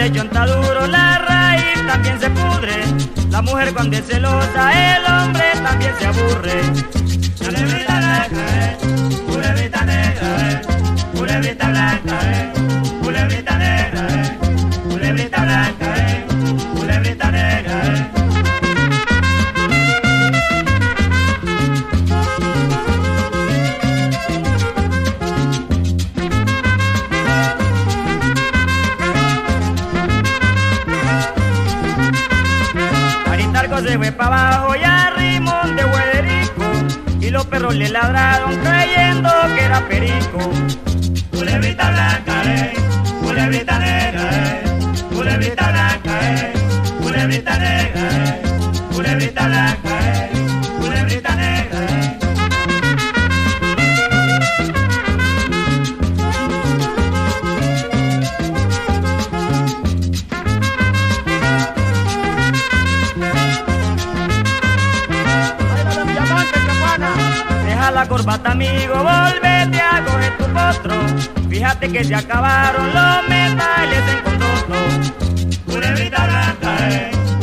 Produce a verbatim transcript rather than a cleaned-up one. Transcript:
de chontaduro, la raíz también se pudre. La mujer cuando es celosa, el hombre también se aburre. Culebrita blanca, eh, culebrita negra, eh, culebrita blanca, eh, culebrita negra, eh, culebrita blanca, eh, culebrita negra, eh. Se fue para abajo y a rimón de Huederico, y los perros le ladraron creyendo que era perico. Culebrita blanca, eh, culebrita negra, eh, culebrita blanca, eh, culebrita negra, eh, culebrita blanca, eh, culebrita negra, eh. La corbata, amigo, volvete a coger tu potro. Fíjate que se acabaron los metales en condoto. Culebrita blanca, eh.